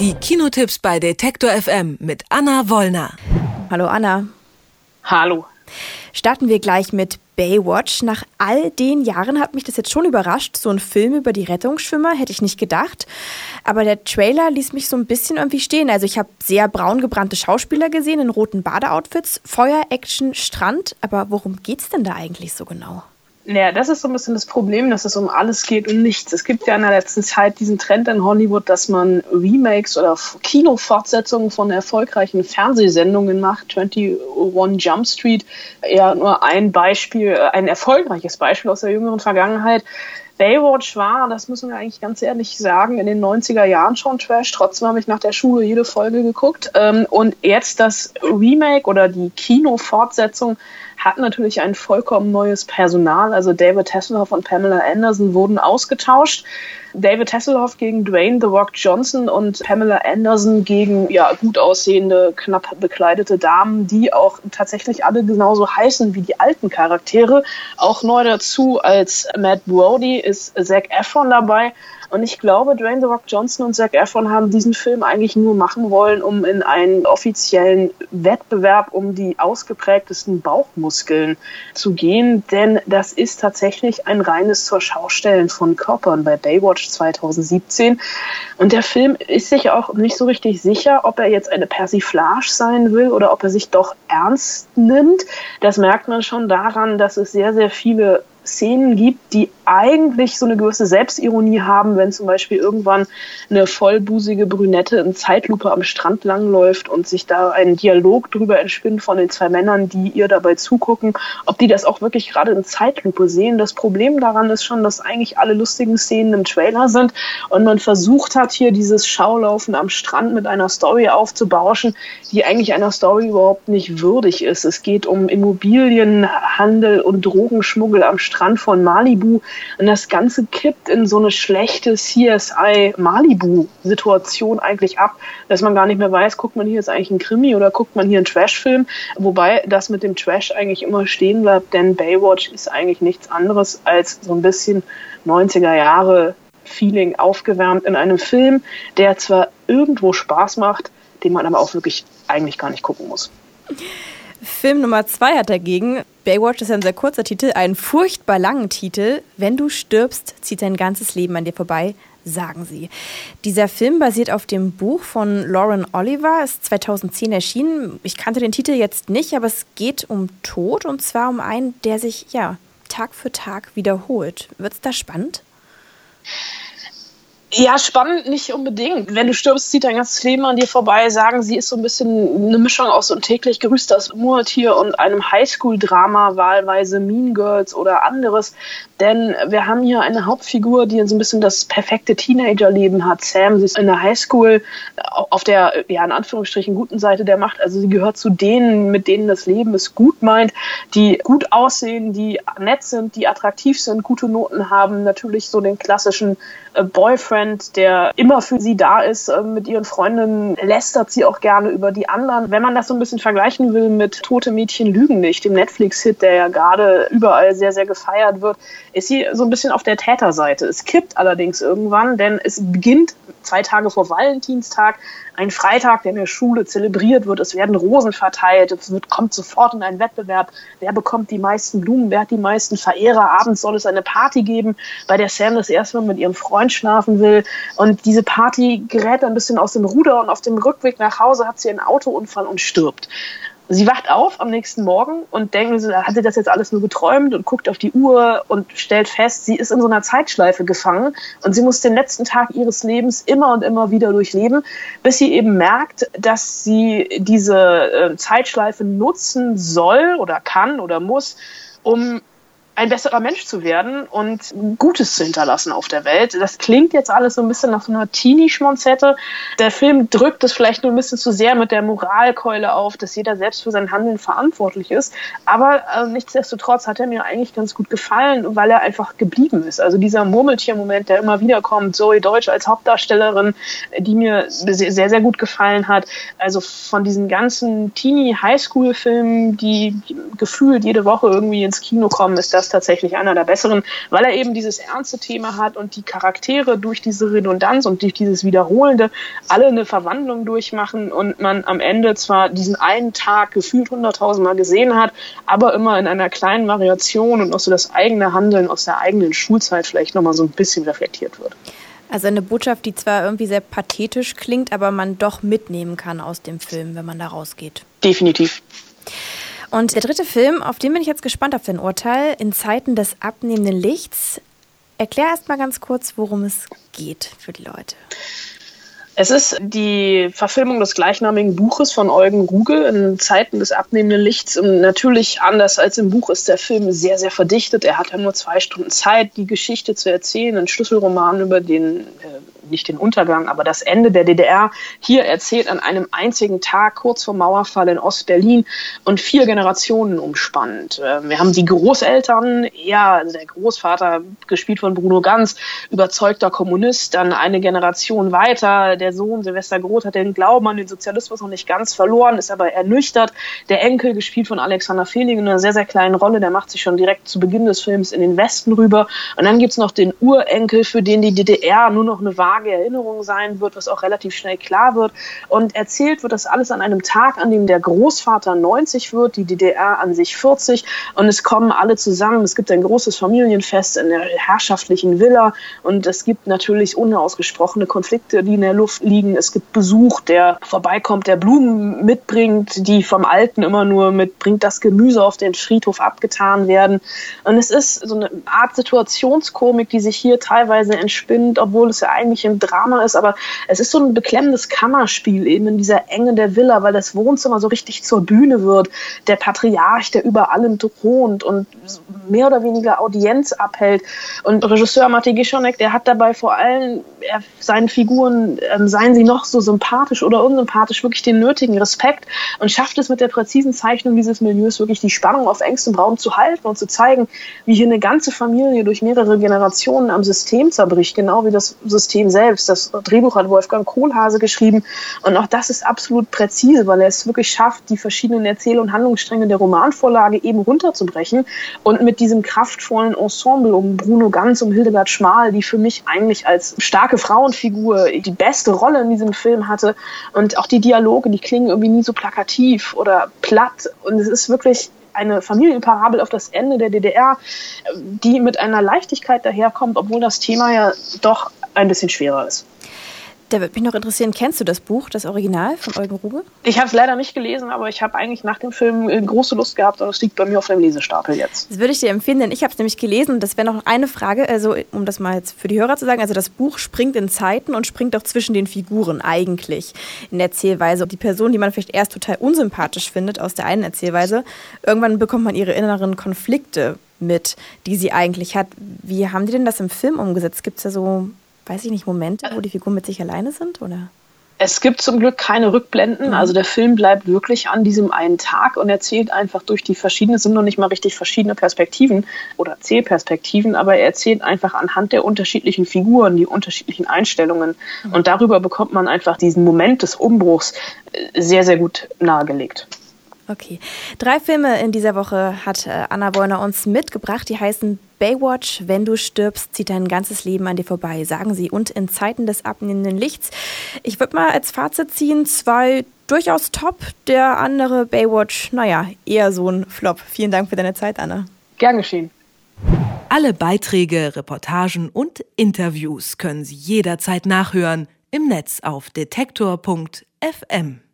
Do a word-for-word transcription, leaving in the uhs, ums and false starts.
Die Kinotipps bei Detektor F M mit Anna Wollner. Hallo Anna. Hallo. Starten wir gleich mit Baywatch. Nach all den Jahren hat mich das jetzt schon überrascht. So ein Film über die Rettungsschwimmer hätte ich nicht gedacht. Aber der Trailer ließ mich so ein bisschen irgendwie stehen. Also ich habe sehr braun gebrannte Schauspieler gesehen in roten Badeoutfits. Feuer, Action, Strand. Aber worum geht's denn da eigentlich so genau? Naja, das ist so ein bisschen das Problem, dass es um alles geht und nichts. Es gibt ja in der letzten Zeit diesen Trend in Hollywood, dass man Remakes oder Kinofortsetzungen von erfolgreichen Fernsehsendungen macht. einundzwanzig Jump Street, eher nur ein Beispiel, ein erfolgreiches Beispiel aus der jüngeren Vergangenheit. Baywatch war, das müssen wir eigentlich ganz ehrlich sagen, in den neunziger Jahren schon Trash. Trotzdem habe ich nach der Schule jede Folge geguckt. Und jetzt das Remake oder die Kinofortsetzung hat natürlich ein vollkommen neues Personal. Also David Hasselhoff und Pamela Anderson wurden ausgetauscht. David Hasselhoff gegen Dwayne The Rock Johnson und Pamela Anderson gegen ja gut aussehende, knapp bekleidete Damen, die auch tatsächlich alle genauso heißen wie die alten Charaktere. Auch neu dazu als Matt Brody ist Zac Efron dabei. Und ich glaube, Dwayne The Rock Johnson und Zac Efron haben diesen Film eigentlich nur machen wollen, um in einen offiziellen Wettbewerb um die ausgeprägtesten Bauchmuskeln zu gehen. Denn das ist tatsächlich ein reines Zurschaustellen von Körpern bei Baywatch zweitausendsiebzehn. Und der Film ist sich auch nicht so richtig sicher, ob er jetzt eine Persiflage sein will oder ob er sich doch ernst nimmt. Das merkt man schon daran, dass es sehr, sehr viele Szenen gibt, die eigentlich so eine gewisse Selbstironie haben, wenn zum Beispiel irgendwann eine vollbusige Brünette in Zeitlupe am Strand langläuft und sich da ein Dialog drüber entspinnt von den zwei Männern, die ihr dabei zugucken, ob die das auch wirklich gerade in Zeitlupe sehen. Das Problem daran ist schon, dass eigentlich alle lustigen Szenen im Trailer sind und man versucht hat, hier dieses Schaulaufen am Strand mit einer Story aufzubauschen, die eigentlich einer Story überhaupt nicht würdig ist. Es geht um Immobilienhandel und Drogenschmuggel am Strand von Malibu. Und das Ganze kippt in so eine schlechte C S I-Malibu-Situation eigentlich ab, dass man gar nicht mehr weiß, guckt man hier jetzt eigentlich einen Krimi oder guckt man hier einen Trash-Film, wobei das mit dem Trash eigentlich immer stehen bleibt, denn Baywatch ist eigentlich nichts anderes als so ein bisschen neunziger Jahre Feeling aufgewärmt in einem Film, der zwar irgendwo Spaß macht, den man aber auch wirklich eigentlich gar nicht gucken muss. Film Nummer zwei hat dagegen, Baywatch ist ja ein sehr kurzer Titel, einen furchtbar langen Titel. Wenn du stirbst, zieht dein ganzes Leben an dir vorbei, sagen sie. Dieser Film basiert auf dem Buch von Lauren Oliver, ist zweitausendzehn erschienen. Ich kannte den Titel jetzt nicht, aber es geht um Tod und zwar um einen, der sich ja Tag für Tag wiederholt. Wird's da spannend? Ja, spannend nicht unbedingt. Wenn du stirbst, zieht dein ganzes Leben an dir vorbei. Sagen sie, ist so ein bisschen eine Mischung aus so ein täglich grüßtes Murmeltier und einem Highschool-Drama, wahlweise Mean Girls oder anderes. Denn wir haben hier eine Hauptfigur, die so ein bisschen das perfekte Teenagerleben hat. Sam, sie ist in der Highschool auf der, ja, in Anführungsstrichen guten Seite der Macht. Also sie gehört zu denen, mit denen das Leben es gut meint, die gut aussehen, die nett sind, die attraktiv sind, gute Noten haben, natürlich so den klassischen äh, Boyfriend, der immer für sie da ist, äh, mit ihren Freundinnen lästert sie auch gerne über die anderen. Wenn man das so ein bisschen vergleichen will mit Tote Mädchen lügen nicht, dem Netflix-Hit, der ja gerade überall sehr, sehr gefeiert wird, ist sie so ein bisschen auf der Täterseite. Es kippt allerdings irgendwann, denn es beginnt zwei Tage vor Valentinstag, ein Freitag, der in der Schule zelebriert wird. Es werden Rosen verteilt, es wird, kommt sofort in einen Wettbewerb. Wer bekommt die meisten Blumen, wer hat die meisten Verehrer? Abends soll es eine Party geben, bei der Sam das erste Mal mit ihrem Freund schlafen will. Und diese Party gerät ein bisschen aus dem Ruder und auf dem Rückweg nach Hause hat sie einen Autounfall und stirbt. Sie wacht auf am nächsten Morgen und denkt, hat sie das jetzt alles nur geträumt und guckt auf die Uhr und stellt fest, sie ist in so einer Zeitschleife gefangen und sie muss den letzten Tag ihres Lebens immer und immer wieder durchleben, bis sie eben merkt, dass sie diese äh, Zeitschleife nutzen soll oder kann oder muss, um ein besserer Mensch zu werden und Gutes zu hinterlassen auf der Welt. Das klingt jetzt alles so ein bisschen nach so einer Teenie-Schmonzette. Der Film drückt es vielleicht nur ein bisschen zu sehr mit der Moralkeule auf, dass jeder selbst für sein Handeln verantwortlich ist. Aber äh, nichtsdestotrotz hat er mir eigentlich ganz gut gefallen, weil er einfach geblieben ist. Also dieser Murmeltier-Moment, der immer wieder kommt, Zoe Deutsch als Hauptdarstellerin, die mir sehr, sehr gut gefallen hat. Also von diesen ganzen Teenie-Highschool-Filmen, die gefühlt jede Woche irgendwie ins Kino kommen, ist das das tatsächlich einer der besseren, weil er eben dieses ernste Thema hat und die Charaktere durch diese Redundanz und durch dieses Wiederholende alle eine Verwandlung durchmachen und man am Ende zwar diesen einen Tag gefühlt hunderttausend Mal gesehen hat, aber immer in einer kleinen Variation und auch so das eigene Handeln aus der eigenen Schulzeit vielleicht nochmal so ein bisschen reflektiert wird. Also eine Botschaft, die zwar irgendwie sehr pathetisch klingt, aber man doch mitnehmen kann aus dem Film, wenn man da rausgeht. Definitiv. Und der dritte Film, auf den bin ich jetzt gespannt auf dein Urteil, In Zeiten des abnehmenden Lichts. Erklär erst mal ganz kurz, worum es geht für die Leute. Es ist die Verfilmung des gleichnamigen Buches von Eugen Ruge in Zeiten des abnehmenden Lichts. Und natürlich, anders als im Buch, ist der Film sehr, sehr verdichtet. Er hat ja nur zwei Stunden Zeit, die Geschichte zu erzählen. Ein Schlüsselroman über den, äh, nicht den Untergang, aber das Ende der D D R. Hier erzählt an einem einzigen Tag, kurz vor Mauerfall in Ostberlin und vier Generationen umspannt. Äh, wir haben die Großeltern, ja, also der Großvater, gespielt von Bruno Ganz, überzeugter Kommunist, dann eine Generation weiter. Der Sohn Silvester Groth hat den Glauben an den Sozialismus noch nicht ganz verloren, ist aber ernüchtert. Der Enkel, gespielt von Alexander Fehling, in einer sehr, sehr kleinen Rolle, der macht sich schon direkt zu Beginn des Films in den Westen rüber. Und dann gibt's noch den Urenkel, für den die D D R nur noch eine vage Erinnerung sein wird, was auch relativ schnell klar wird. Und erzählt wird das alles an einem Tag, an dem der Großvater neunzig wird, die D D R an sich vierzig. Und es kommen alle zusammen. Es gibt ein großes Familienfest in der herrschaftlichen Villa. Und es gibt natürlich unausgesprochene Konflikte, die in der Luft liegen. Es gibt Besuch, der vorbeikommt, der Blumen mitbringt, die vom Alten immer nur mit bringt das Gemüse auf den Friedhof abgetan werden. Und es ist so eine Art Situationskomik, die sich hier teilweise entspinnt, obwohl es ja eigentlich ein Drama ist. Aber es ist so ein beklemmendes Kammerspiel eben in dieser Enge der Villa, weil das Wohnzimmer so richtig zur Bühne wird. Der Patriarch, der über allem thront und mehr oder weniger Audienz abhält. Und Regisseur Matti Gischonek, der hat dabei vor allem er, seinen Figuren ähm, seien sie noch so sympathisch oder unsympathisch, wirklich den nötigen Respekt und schafft es mit der präzisen Zeichnung dieses Milieus wirklich die Spannung auf engstem Raum zu halten und zu zeigen, wie hier eine ganze Familie durch mehrere Generationen am System zerbricht, genau wie das System selbst. Das Drehbuch hat Wolfgang Kohlhase geschrieben und auch das ist absolut präzise, weil er es wirklich schafft, die verschiedenen Erzähl- und Handlungsstränge der Romanvorlage eben runterzubrechen und mit diesem kraftvollen Ensemble um Bruno Ganz, um Hildegard Schmal, die für mich eigentlich als starke Frauenfigur die beste Rolle in diesem Film hatte und auch die Dialoge, die klingen irgendwie nie so plakativ oder platt und es ist wirklich eine Familienparabel auf das Ende der D D R, die mit einer Leichtigkeit daherkommt, obwohl das Thema ja doch ein bisschen schwerer ist. Da würde mich noch interessieren, kennst du das Buch, das Original von Eugen Ruge? Ich habe es leider nicht gelesen, aber ich habe eigentlich nach dem Film große Lust gehabt und es liegt bei mir auf dem Lesestapel jetzt. Das würde ich dir empfehlen, denn ich habe es nämlich gelesen. Das wäre noch eine Frage, also um das mal jetzt für die Hörer zu sagen. Also das Buch springt in Zeiten und springt auch zwischen den Figuren eigentlich in der Erzählweise. Die Person, die man vielleicht erst total unsympathisch findet aus der einen Erzählweise, irgendwann bekommt man ihre inneren Konflikte mit, die sie eigentlich hat. Wie haben die denn das im Film umgesetzt? Gibt es da so, weiß ich nicht, Momente, wo die Figuren mit sich alleine sind, oder? Es gibt zum Glück keine Rückblenden, mhm. also der Film bleibt wirklich an diesem einen Tag und erzählt einfach durch die verschiedenen, es sind noch nicht mal richtig verschiedene Perspektiven oder Erzählperspektiven, aber er erzählt einfach anhand der unterschiedlichen Figuren, die unterschiedlichen Einstellungen mhm. und darüber bekommt man einfach diesen Moment des Umbruchs sehr, sehr gut nahegelegt. Okay. Drei Filme in dieser Woche hat Anna Wollner uns mitgebracht. Die heißen Baywatch, Wenn du stirbst, zieht dein ganzes Leben an dir vorbei, sagen sie. Und In Zeiten des abnehmenden Lichts. Ich würde mal als Fazit ziehen, zwei durchaus top, der andere Baywatch, naja, eher so ein Flop. Vielen Dank für deine Zeit, Anna. Gern geschehen. Alle Beiträge, Reportagen und Interviews können Sie jederzeit nachhören im Netz auf detektor punkt f m.